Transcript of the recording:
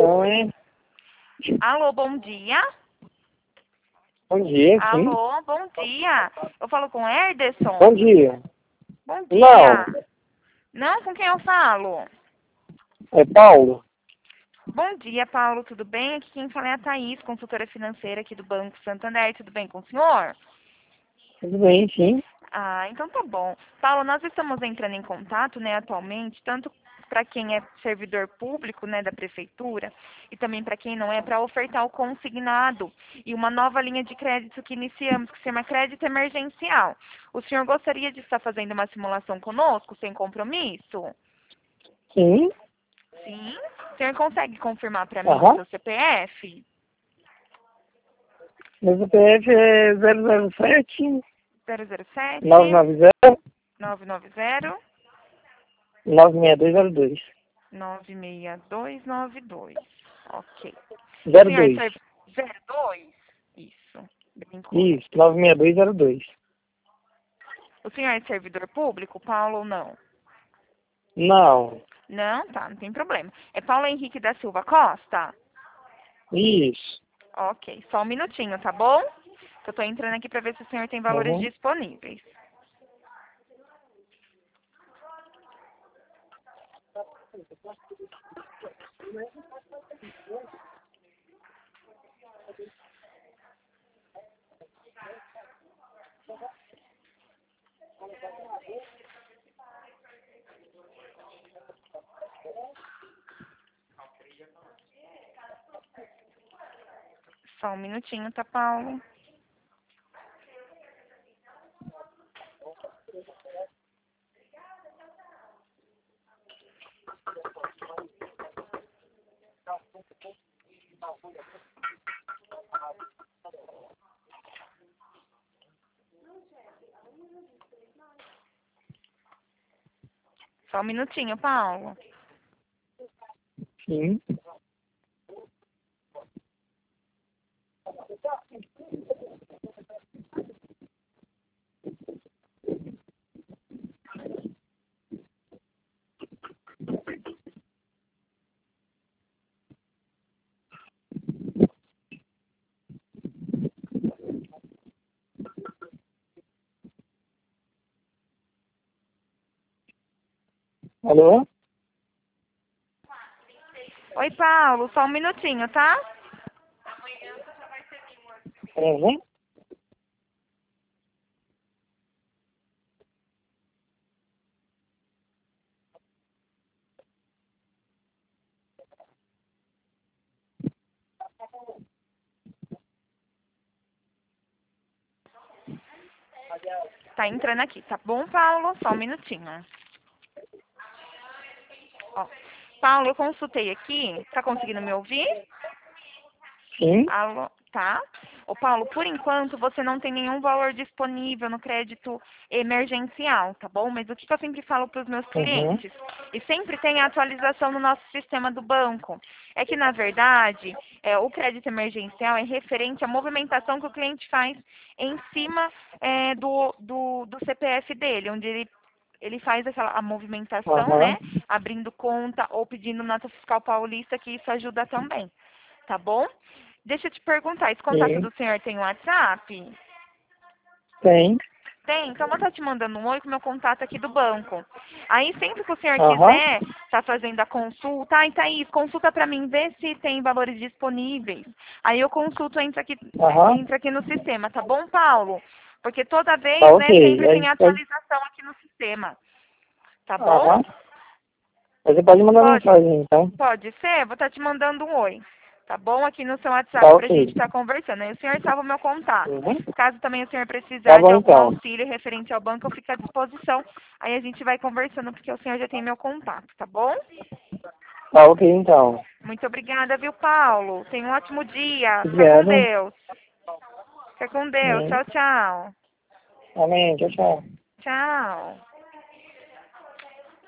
Oi. Alô, bom dia. Bom dia, sim. Alô, bom dia. Eu falo com o Herderson. Bom dia. Bom Não, dia. Não, com quem eu falo? é Paulo. Bom dia, Paulo, tudo bem? Aqui quem fala é a Thaís, consultora financeira aqui do Banco Santander. Tudo bem com o senhor? Tudo bem, sim. Ah, então tá bom. Paulo, nós estamos entrando em contato, né, atualmente, tanto para quem é servidor público, né, da prefeitura, e também para quem não é, para ofertar o consignado e uma nova linha de crédito que iniciamos, que se chama crédito emergencial. O senhor gostaria de estar fazendo uma simulação conosco, sem compromisso? Sim. Sim. O senhor consegue confirmar para mim o Aham. seu CPF? Meu CPF é 007 007 990 990 96202. 96292. Ok. O senhor é 02. 02? Isso. Bem Isso, correto. 96202. O senhor é servidor público, Paulo, ou não? Não. Não? Tá, não tem problema. É Paulo Henrique da Silva Costa? Isso. Ok. Só um minutinho, tá bom? Que eu tô entrando aqui para ver se o senhor tem valores Uhum. disponíveis. Só um minutinho, tá, Paulo? Só um minutinho, Paulo. Sim. Alô? Oi, Paulo, só um minutinho, tá? Uhum. Tá entrando aqui, tá bom, Paulo? Só um minutinho. Ó. Paulo, eu consultei aqui. Tá conseguindo me ouvir? Sim. Alô, tá? Ô, Paulo, por enquanto você não tem nenhum valor disponível no crédito emergencial, tá bom? Mas o que eu sempre falo para os meus Uhum. clientes, e sempre tem a atualização no nosso sistema do banco, é que, na verdade, o crédito emergencial é referente à movimentação que o cliente faz em cima do CPF dele, onde ele faz a movimentação, Aham. né? Abrindo conta ou pedindo nota fiscal paulista, que isso ajuda também, tá bom? Deixa eu te perguntar, esse contato Sim. do senhor tem WhatsApp? Tem. Tem, então eu vou estar te mandando um oi com o meu contato aqui do banco. Aí sempre que o senhor Aham. quiser tá fazendo a consulta, ai Thaís, consulta para mim, vê se tem valores disponíveis. Aí eu consulto, Aham. entra aqui no sistema, tá bom, Paulo? Porque toda Tá vez, ok. né, sempre Aí tem pode... atualização aqui no sistema, tá bom? Aham. Aí você pode mandar Pode, mensagem, então. pode ser, vou estar te mandando um oi. Tá bom? Aqui no seu Tá WhatsApp pra gente ok. estar conversando. Aí o senhor salva o meu contato. Uhum. Caso também o senhor Tá precisar de bom, algum então. auxílio referente ao banco, eu fico à disposição. Aí a gente vai conversando, porque o senhor já tem meu contato, tá bom? Tá ok, então. Muito obrigada, viu, Paulo? Tenha um ótimo dia. Fica com Obrigado. Deus. Fica com Deus. Sim. Tchau, tchau. Amém. Tchau, tchau. Tchau.